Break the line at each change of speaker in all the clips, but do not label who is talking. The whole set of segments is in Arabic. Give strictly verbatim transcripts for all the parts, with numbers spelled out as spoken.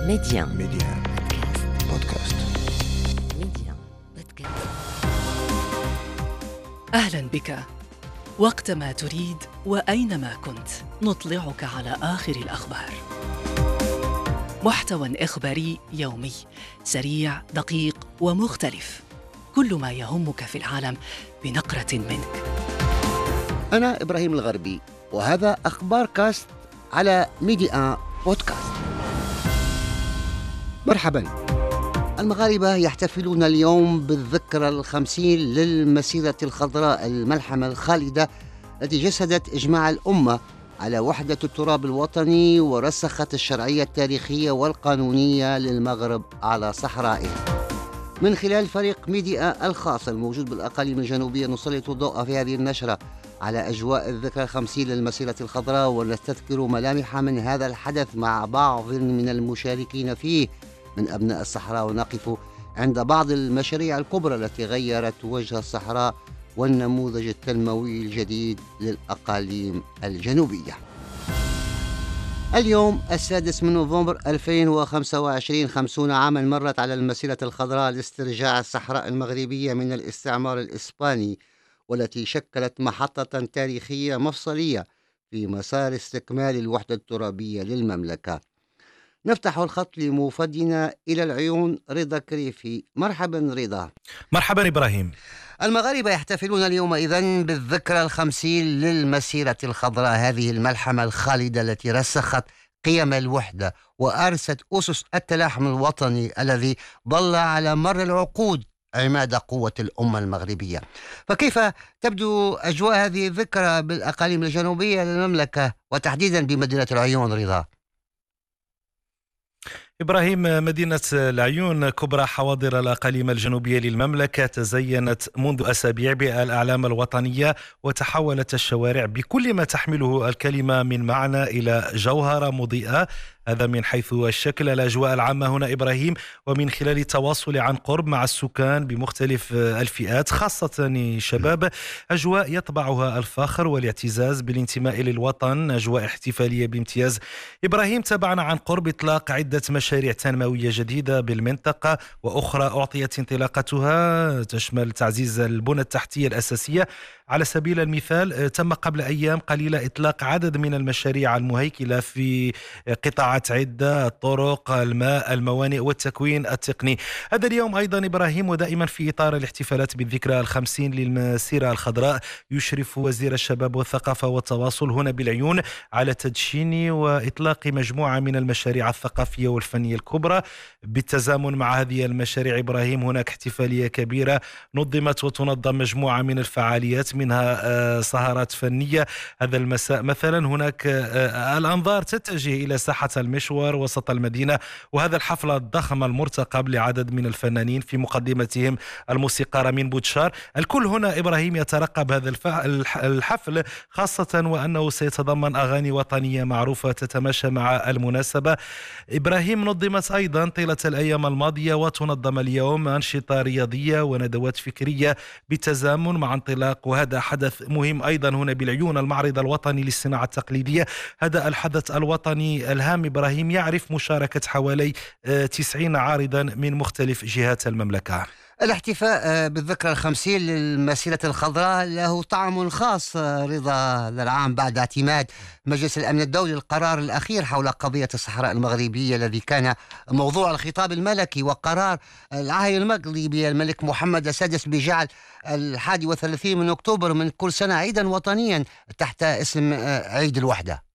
ميديان
ميديان بودكاست.
ميديان بودكاست.
أهلا بك. وقتما تريد وأينما كنت نطلعك على آخر الأخبار. محتوى إخباري يومي سريع دقيق ومختلف، كل ما يهمك في العالم بنقرة منك.
أنا إبراهيم الغربي، وهذا أخبار كاست على ميديان بودكاست. مرحبا. المغاربة يحتفلون اليوم بالذكرى الخمسين للمسيرة الخضراء، الملحمة الخالدة التي جسدت إجماع الأمة على وحدة التراب الوطني ورسخت الشرعية التاريخية والقانونية للمغرب على صحرائه. من خلال فريق ميديا الخاص الموجود بالأقاليم الجنوبية نسلط الضوء في هذه النشرة على أجواء الذكرى الخمسين للمسيرة الخضراء، ونستذكر ملامح من هذا الحدث مع بعض من المشاركين فيه من أبناء الصحراء، ونقف عند بعض المشاريع الكبرى التي غيرت وجه الصحراء والنموذج التنموي الجديد للأقاليم الجنوبية. اليوم السادس من نوفمبر ألفين وخمسة وعشرين، خمسون عاما مرت على المسيرة الخضراء لاسترجاع الصحراء المغربية من الاستعمار الإسباني، والتي شكلت محطة تاريخية مفصلية في مسار استكمال الوحدة الترابية للمملكة. نفتح الخط لمفدنا إلى العيون رضا كريفي. مرحبا رضا.
مرحبا إبراهيم.
المغاربة يحتفلون اليوم إذن بالذكرى الخمسين للمسيرة الخضراء، هذه الملحمة الخالدة التي رسخت قيم الوحدة وأرست أسس التلاحم الوطني الذي ظل على مر العقود عماد قوة الأمة المغربية. فكيف تبدو أجواء هذه الذكرى بالأقاليم الجنوبية للمملكة وتحديدا بمدينة العيون رضا؟
إبراهيم، مدينة العيون كبرى حواضر الأقاليم الجنوبية للمملكة تزينت منذ أسابيع بالأعلام الوطنية، وتحولت الشوارع بكل ما تحمله الكلمة من معنى إلى جوهرة مضيئة. هذا من حيث الشكل. الأجواء العامة هنا إبراهيم، ومن خلال التواصل عن قرب مع السكان بمختلف الفئات خاصة الشباب، أجواء يطبعها الفخر والاعتزاز بالانتماء للوطن، أجواء احتفالية بامتياز. إبراهيم، تابعنا عن قرب إطلاق عدة مشاريع تنموية جديدة بالمنطقة، وأخرى أعطيت انطلاقتها تشمل تعزيز البنى التحتية الأساسية. على سبيل المثال، تم قبل أيام قليلة إطلاق عدد من المشاريع المهيكلة في قطاعات عدة: الطرق، الماء، الموانئ والتكوين التقني. هذا اليوم أيضا إبراهيم، ودائما في إطار الاحتفالات بالذكرى الخمسين للمسيرة الخضراء، يشرف وزير الشباب والثقافة والتواصل هنا بالعيون على تدشين وإطلاق مجموعة من المشاريع الثقافية والفنية الكبرى. بالتزامن مع هذه المشاريع إبراهيم، هناك احتفالية كبيرة نظمت وتنظم مجموعة من الفعاليات، منها سهرات فنية. هذا المساء مثلا هناك الأنظار تتجه إلى ساحة المشوار وسط المدينة، وهذا الحفل الضخم المرتقب لعدد من الفنانين في مقدمتهم الموسيقار أمين بوتشار. الكل هنا إبراهيم يترقب هذا الحفل، خاصة وأنه سيتضمن أغاني وطنية معروفة تتماشى مع المناسبة. إبراهيم، نظمت أيضا طيلة الأيام الماضية وتنظم اليوم أنشطة رياضية وندوات فكرية بالتزامن مع انطلاق، وهذا حدث مهم أيضا هنا بالعيون، المعرض الوطني للصناعة التقليدية. هذا الحدث الوطني الهام إبراهيم يعرف مشاركة حوالي تسعين عارضا من مختلف جهات المملكة.
الاحتفاء بالذكرى الخمسين للمسيرة الخضراء له طعم خاص رضا للعام بعد اعتماد مجلس الأمن الدولي القرار الأخير حول قضية الصحراء المغربية، الذي كان موضوع الخطاب الملكي، وقرار العاهل المغربي الملك محمد السادس بجعل الحادي والثلاثين من أكتوبر من كل سنة عيدا وطنيا تحت اسم عيد الوحدة.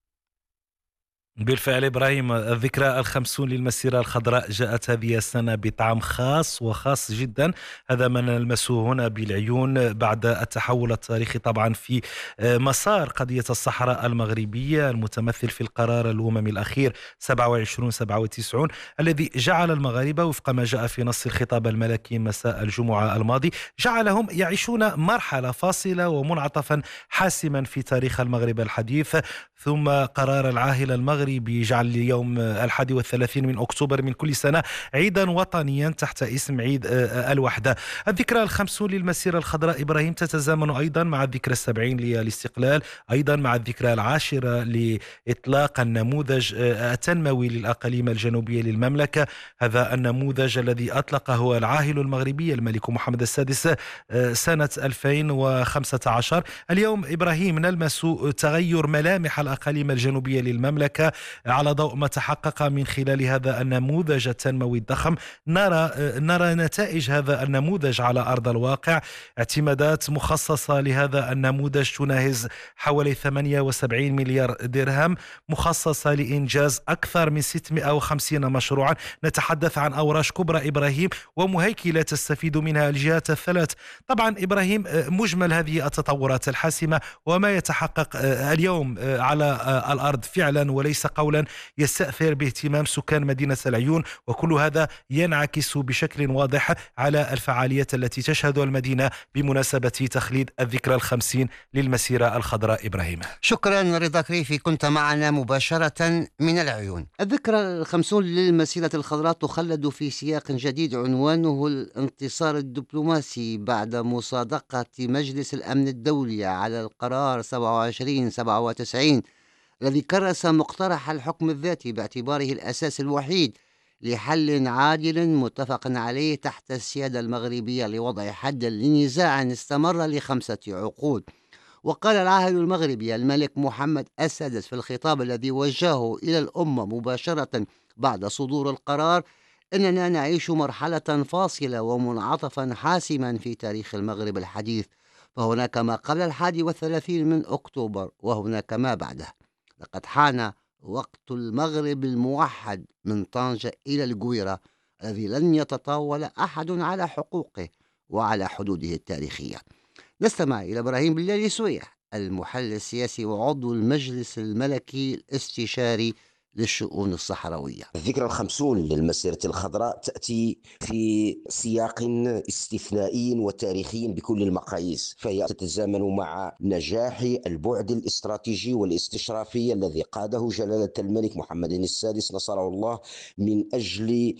بالفعل إبراهيم، الذكرى الخمسون للمسيرة الخضراء جاءت هذه السنة بطعم خاص وخاص جدا. هذا ما نلمسه هنا بالعيون بعد التحول التاريخي طبعا في مسار قضية الصحراء المغربية، المتمثل في القرار الأممي الأخير سبعة وعشرين سبعة وتسعين، الذي جعل المغاربة وفق ما جاء في نص الخطاب الملكي مساء الجمعة الماضي، جعلهم يعيشون مرحلة فاصلة ومنعطفا حاسما في تاريخ المغرب الحديث. ثم قرار العاهل المغربي المغربي يجعل يوم الحادي والثلاثين من أكتوبر من كل سنة عيدا وطنيا تحت اسم عيد الوحدة. الذكرى الخمسون للمسيرة الخضراء إبراهيم تتزامن أيضا مع الذكرى السبعين للاستقلال، أيضا مع الذكرى العاشرة لإطلاق النموذج التنموي للأقاليم الجنوبية للمملكة. هذا النموذج الذي أطلقه العاهل المغربي الملك محمد السادس سنة ألفين وخمسة عشر. اليوم إبراهيم نلمس تغير ملامح الأقاليم الجنوبية للمملكة على ضوء ما تحقق من خلال هذا النموذج التنموي الضخم. نرى نرى نتائج هذا النموذج على أرض الواقع. اعتمادات مخصصة لهذا النموذج تناهز حوالي ثمانية وسبعين مليار درهم، مخصصة لإنجاز أكثر من ستمائة وخمسين مشروعا. نتحدث عن أوراش كبرى إبراهيم ومهيكلة تستفيد منها الجهات الثلاث. طبعا إبراهيم، مجمل هذه التطورات الحاسمة وما يتحقق اليوم على الأرض فعلا وليس قولا يستأثر باهتمام سكان مدينة العيون، وكل هذا ينعكس بشكل واضح على الفعاليات التي تشهدها المدينة بمناسبة تخليد الذكرى الخمسين للمسيرة الخضراء. إبراهيم،
شكرا رضا كريفي، كنت معنا مباشرة من العيون. الذكرى الخمسون للمسيرة الخضراء تخلد في سياق جديد عنوانه الانتصار الدبلوماسي بعد مصادقة مجلس الأمن الدولي على القرار سبعة وعشرين سبعة وتسعين الذي كرس مقترح الحكم الذاتي باعتباره الأساس الوحيد لحل عادل متفق عليه تحت السيادة المغربية لوضع حد لنزاع استمر لخمسة عقود. وقال العاهل المغربي الملك محمد السادس في الخطاب الذي وجهه إلى الأمة مباشرة بعد صدور القرار: إننا نعيش مرحلة فاصلة ومنعطفا حاسما في تاريخ المغرب الحديث، فهناك ما قبل الحادي والثلاثين من أكتوبر وهناك ما بعده. لقد حان وقت المغرب الموحد من طنجة إلى القويرة الذي لن يتطاول أحد على حقوقه وعلى حدوده التاريخية. نستمع إلى إبراهيم بلالي سويح، المحلل السياسي وعضو المجلس الملكي الاستشاري للشؤون الصحراوية.
الذكرى الخمسون للمسيرة الخضراء تأتي في سياق استثنائي وتاريخي بكل المقاييس، فهي تتزامن مع نجاح البعد الاستراتيجي والاستشرافي الذي قاده جلالة الملك محمد السادس نصره الله من أجل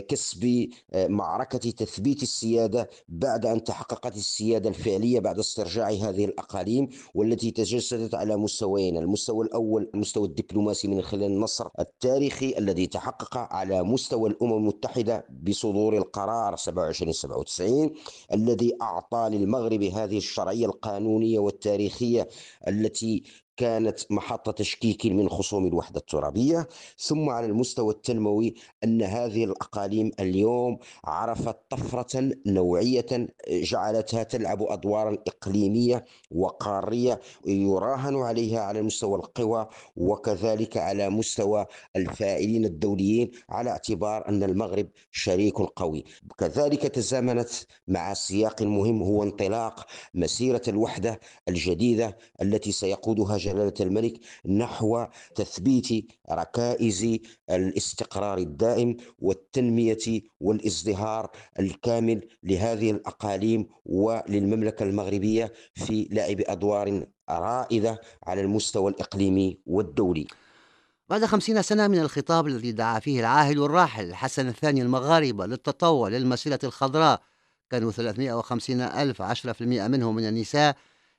كسب معركة تثبيت السيادة بعد أن تحققت السيادة الفعلية بعد استرجاع هذه الأقاليم، والتي تجسدت على مستويين: المستوى الأول المستوى الدبلوماسي من خلال النصر التاريخي الذي تحقق على مستوى الأمم المتحدة بصدور القرار سبعة وعشرين سبعة وتسعين الذي أعطى للمغرب هذه الشرعية القانونية والتاريخية التي كانت محط تشكيك من خصوم الوحدة الترابية. ثم على المستوى التنموي أن هذه الأقاليم اليوم عرفت طفرة نوعية جعلتها تلعب أدوارا إقليمية وقارية يراهن عليها على مستوى القوى وكذلك على مستوى الفاعلين الدوليين، على اعتبار أن المغرب شريك قوي. كذلك تزامنت مع سياق مهم هو انطلاق مسيرة الوحدة الجديدة التي سيقودها جلالة الملك نحو تثبيت ركائز الاستقرار الدائم والتنمية والازدهار الكامل لهذه الأقاليم وللمملكة المغربية في لعب أدوار رائدة على المستوى الإقليمي والدولي.
بعد خمسين سنة من الخطاب الذي دعا فيه العاهل الراحل حسن الثاني المغاربة للتطوع للمسيرة الخضراء، كانوا ثلاثمائة وخمسين ألف، عشرة بالمئة منهم من النساء،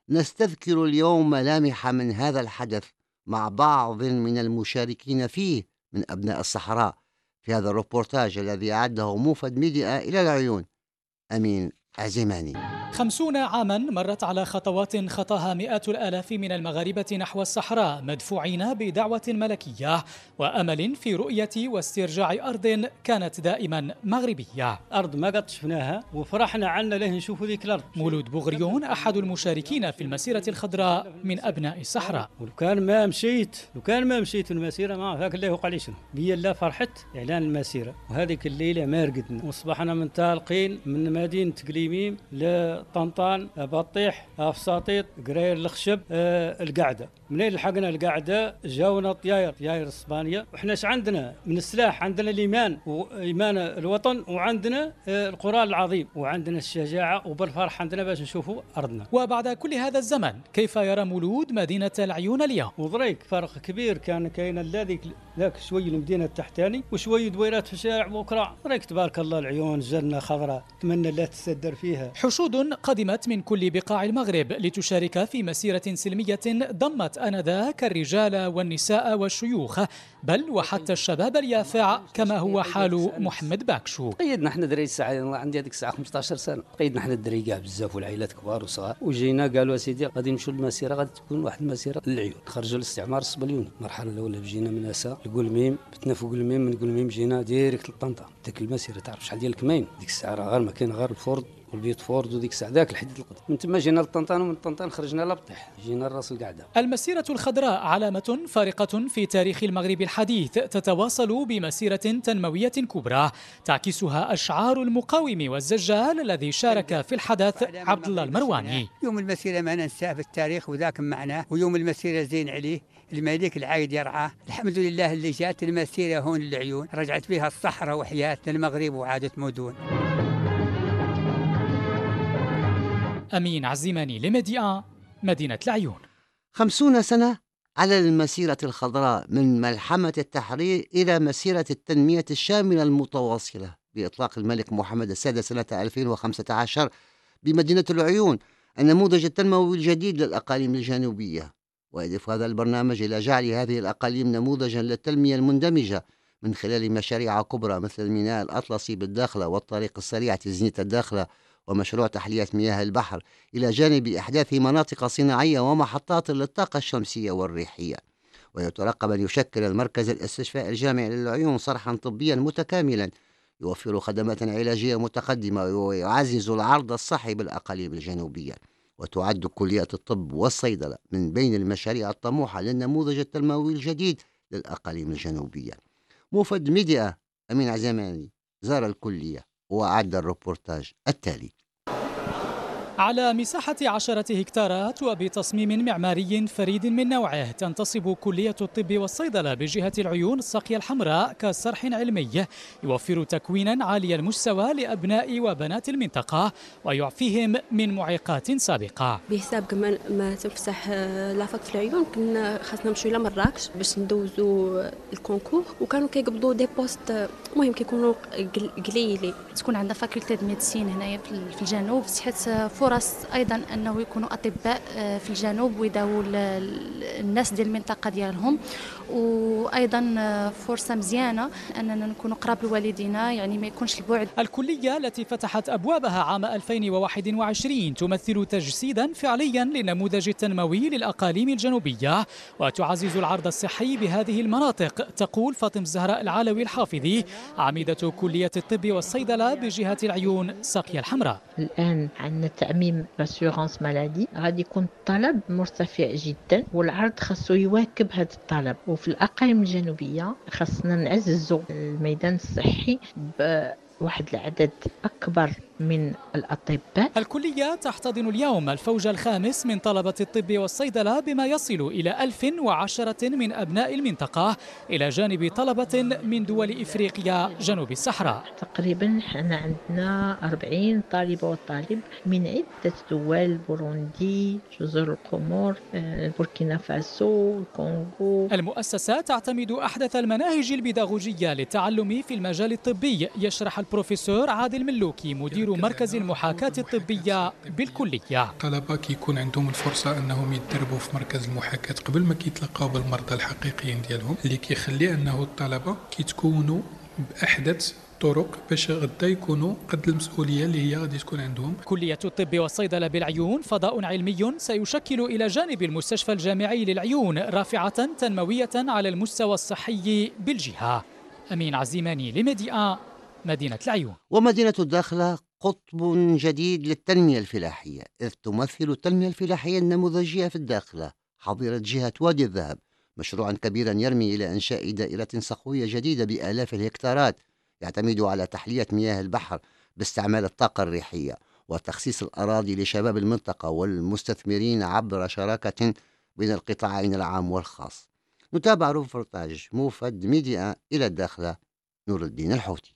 نستذكر اليوم ملامح من هذا الحدث مع بعض من المشاركين فيه من أبناء الصحراء في هذا الروبورتاج الذي أعده موفد ميديا إلى العيون أمين عزيماني.
خمسون عاما مرت على خطوات خطاها مئات الآلاف من المغاربة نحو الصحراء، مدفوعين بدعوة ملكية وأمل في رؤية واسترجاع أرض كانت دائما مغربية.
أرض ما قد شفناها وفرحنا عنا له نشوفوا ذيك الأرض.
مولود بوغريون أحد المشاركين في المسيرة الخضراء من أبناء الصحراء.
ولو كان ما مشيت لو كان ما مشيت المسيرة ما هاك الله يوقع لي شنو بيا لا فرحت إعلان المسيرة، وهذيك الليلة ما رقدنا وصبحنا منطلقين من مدينة ليميم لطنطان بطيح فساطيط قرير الخشب آه القعده. منين لحقنا القعده جاونا طياير طياير اسبانيا. وإحنا ايش عندنا من السلاح؟ عندنا الايمان وايمان الوطن، وعندنا آه القران العظيم، وعندنا الشجاعه وبالفرح عندنا باش نشوفوا ارضنا.
وبعد كل هذا الزمن كيف يرى مولود مدينه العيون اليوم؟
وضريك فرق كبير كان كاين هذيك ذاك شوي المدينه التحتاني وشوي دويرات في الشارع بكره. ريك تبارك الله العيون جنه خضراء اتمنى لا تسدر فيها.
حشود قدمت من كل بقاع المغرب لتشارك في مسيره سلميه ضمت انذاك الرجال والنساء والشيوخ بل وحتى الشباب اليافع كما هو حال محمد باكشو.
قيدنا احنا دري الساعه عندي هذيك الساعه خمسطاش سنه، قيدنا احنا الدري كاع بزاف والعائلات كبار وصغار، وجينا قالوا سيدي غادي نمشوا للمسيره، غادي تكون واحد المسيره للعيون. خرجوا الاستعمار الصبليوني. المرحله الاولى جينا من اسا لقلميم، بتنا فوق قلميم، من قلميم جينا ديريكت لطنطا. ديك المسيره تعرف شحال ديال الكمين ديك الساعه راه غير ما كاين غير الفورد والبيت فورد وديك الساعه ذاك الحديد القديم. من تما جينا لطنطان ومن طنطان خرجنا لبطيح جينا لراس القعده.
المسيره الخضراء علامه فارقه في تاريخ المغرب الحديث تتواصل بمسيره تنمويه كبرى تعكسها اشعار المقاوم والزجال الذي شارك في الحدث عبد الله المرواني.
يوم المسيره ما ننساه في التاريخ وذاك معناه، ويوم المسيره زين عليه الملك العايد يرعاه. الحمد لله اللي جات المسيره هون للعيون رجعت فيها الصحراء وحياه للمغرب وعادت مدن.
أمين عزيماني لميديا مدينة العيون.
خمسون سنة على المسيرة الخضراء من ملحمة التحرير إلى مسيرة التنمية الشاملة المتواصلة بإطلاق الملك محمد السادس سنة ألفين وخمسة عشر بمدينة العيون النموذج التنموي الجديد للأقاليم الجنوبية، ويهدف هذا البرنامج إلى جعل هذه الأقاليم نموذجا للتنمية المندمجة من خلال مشاريع كبرى مثل الميناء الأطلسي بالداخلة والطريق السريع تزنية الداخلة ومشروع تحلية مياه البحر، إلى جانب إحداث مناطق صناعية ومحطات للطاقة الشمسية والريحية. ويترقب أن يشكل المركز الاستشفاء الجامعي للعيون صرحا طبيا متكاملا يوفر خدمات علاجية متقدمة ويعزز العرض الصحي بالأقاليم الجنوبية. وتعد كلية الطب والصيدلة من بين المشاريع الطموحة للنموذج التنموي الجديد للأقاليم الجنوبية. موفد ميديا أمين عزيماني زار الكلية وأعد الروبورتاج التالي.
على مساحة عشرة هكتارات وبتصميم معماري فريد من نوعه تنتصب كلية الطب والصيدلة بجهة العيون الساقية الحمراء كصرح علمي يوفر تكوينا عالي المستوى لأبناء وبنات المنطقة ويعفيهم من معيقات سابقة.
بحساب كمان ما تفتح لافاك في العيون كنا خاصنا نمشيو لمراكش باش ندوزو الكونكور، وكانوا كيقبضوا دي بوست مهم كيكونوا قليلين.
تكون عندنا فاكولتي ميديسين هنايا في الجنوب، صحه فرص ايضا انه يكونوا اطباء في الجنوب ويداووا الناس ديال المنطقه ديالهم، وايضا فرصه مزيانه اننا نكونوا قراب لوالدينا، يعني ما يكونش البعد.
الكليه التي فتحت ابوابها عام ألفين وواحد وعشرين تمثل تجسيدا فعليا للنموذج التنموي للاقاليم الجنوبيه وتعزز العرض الصحي بهذه المناطق، تقول فاطمه الزهراء العلوي الحافظي عميده كليه الطب والصيدله بجهه العيون ساقية الحمراء.
الان عندنا تأميم باسيورانس مالادي، غادي يكون الطلب مرتفع جدا والعرض خاصو يواكب هذا الطلب. وفي الأقاليم الجنوبية خاصنا نعززوا الميدان الصحي بواحد العدد أكبر من الأطباء.
الكلية تحتضن اليوم الفوج الخامس من طلبة الطب والصيدلة بما يصل إلى ألف وعشرة من أبناء المنطقة إلى جانب طلبة من دول إفريقيا جنوب الصحراء.
تقريبا حنا عندنا أربعين طالبة وطالب من عدة دول، بوروندي، جزر القمر، بوركينا فاسو، الكونغو.
المؤسسة تعتمد أحدث المناهج البيداغوجية للتعلم في المجال الطبي، يشرح البروفيسور عادل ملوكي مدير مركز المحاكاة الطبية بالكلية.
الطلبة كيكون عندهم الفرصة أنهم يتدربوا في مركز المحاكاة قبل ما كيتلقاو بالمرضى الحقيقيين ديالهم، اللي كيخلي أنه الطلبة كيتكونوا بأحدث طرق باش غدا يكونوا قد المسؤولية اللي هي غادي تكون عندهم.
كلية الطب والصيدلة بالعيون فضاء علمي سيشكل إلى جانب المستشفى الجامعي للعيون رافعة تنموية على المستوى الصحي بالجهة. أمين عزيماني لميديا مدينة العيون.
ومدينة الداخلة قطب جديد للتنمية الفلاحية، إذ تمثل التنمية الفلاحية النموذجية في الداخلة حظيرة جهة وادي الذهب، مشروعا كبيرا يرمي إلى إنشاء دائرة صخوية جديدة بآلاف الهكتارات يعتمد على تحلية مياه البحر باستعمال الطاقة الريحية، وتخصيص الأراضي لشباب المنطقة والمستثمرين عبر شراكة بين القطاعين العام والخاص. نتابع روبورتاج موفد ميديا إلى الداخلة نور الدين الحوتي.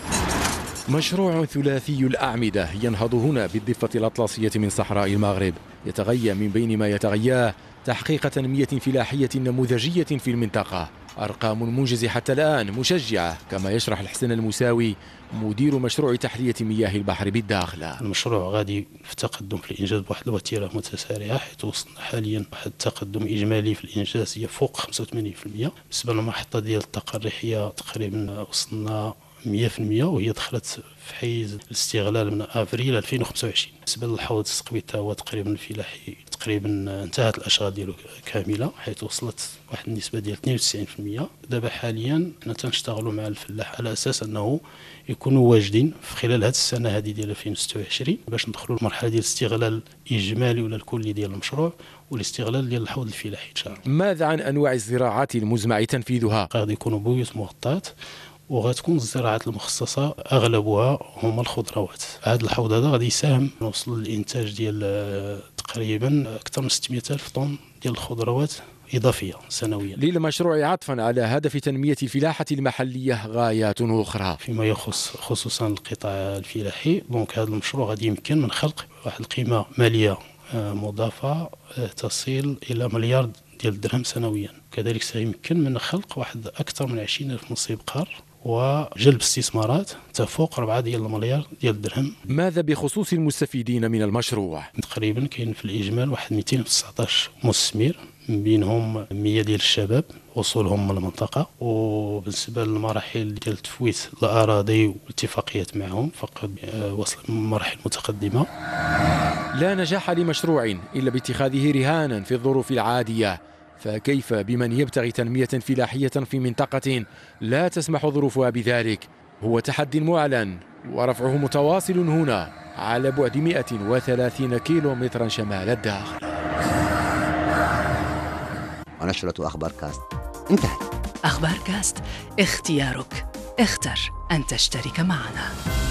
مشروع ثلاثي الأعمدة ينهض هنا بالضفة الأطلسية من صحراء المغرب، يتغيى من بين ما يتغياه تحقيق تنمية فلاحية نموذجية في المنطقة. أرقام منجزة حتى الآن مشجعة، كما يشرح الحسن المساوي مدير مشروع تحلية مياه البحر بالداخلة.
المشروع غادي في تقدم في الإنجاز بواحد الوتيرة متسارعة، حيث وصلنا حاليا واحد التقدم إجمالي في الإنجاز هي فوق خمسة وثمانين بالمئة. بالنسبة للمحطة ديال التقريحية تقريبا وصلنا مئة بالمئة، وهي دخلت في حيز الاستغلال من افريل ألفين وخمسة وعشرين. بالنسبه للحوض التسقيط هو تقريبا الفلاحي تقريبا انتهت الاشغال ديالو كامله، حيث وصلت واحد النسبه ديال اثنين وتسعين بالمئة. دابا حاليا حنا تنشتغلوا مع الفلاح على اساس انه يكونوا واجدين في خلال هذه السنه هذه ديال ألفين وستة وعشرين باش ندخلوا لمرحله ديال الاستغلال الاجمالي ولا الكلي ديال المشروع والاستغلال ديال الحوض الفلاحي ان شاء الله.
ماذا عن انواع الزراعات المزمع تنفيذها؟
غادي يكونوا بيوت مغطاه، وغتكون الزراعات المخصصة أغلبها هما الخضروات. هذا الحوض هذا غادي يساهم نوصل للإنتاج ديال تقريبا أكثر من ستمئة ألف طن ديال الخضروات إضافية سنويا.
للمشروع عطفا على هدف تنمية الفلاحة المحلية غايات أخرى
فيما يخص خصوصا القطاع الفلاحي. دونك هذا المشروع غادي يمكن من خلق واحد القيمة مالية مضافة تصل إلى مليار ديال الدرهم سنويا. كذلك سيمكن من خلق واحد أكثر من عشرين ألف نصيب قار وجلب استثمارات تفوق أربعة ديال المليار ديال الدرهم.
ماذا بخصوص المستفيدين من المشروع؟
تقريبا كاين في الإجمال واحد مئتين وتسعطاش مستثمر، من بينهم مئة ديال الشباب وصولهم من المنطقة. وبالنسبة للمراحل ديال تفويت الأراضي والاتفاقيات معهم فقد وصل مراحل متقدمة.
لا نجاح لمشروع إلا باتخاذه رهانا في الظروف العادية، فكيف بمن يبتغي تنمية فلاحية في منطقة لا تسمح ظروفها بذلك؟ هو تحدي معلن ورفعه متواصل هنا على بعد مئة وثلاثين كيلو مترا شمال الداخل.
ونشرة أخبار كاست انتهت.
أخبار كاست، اختيارك، اختر أن تشترك معنا.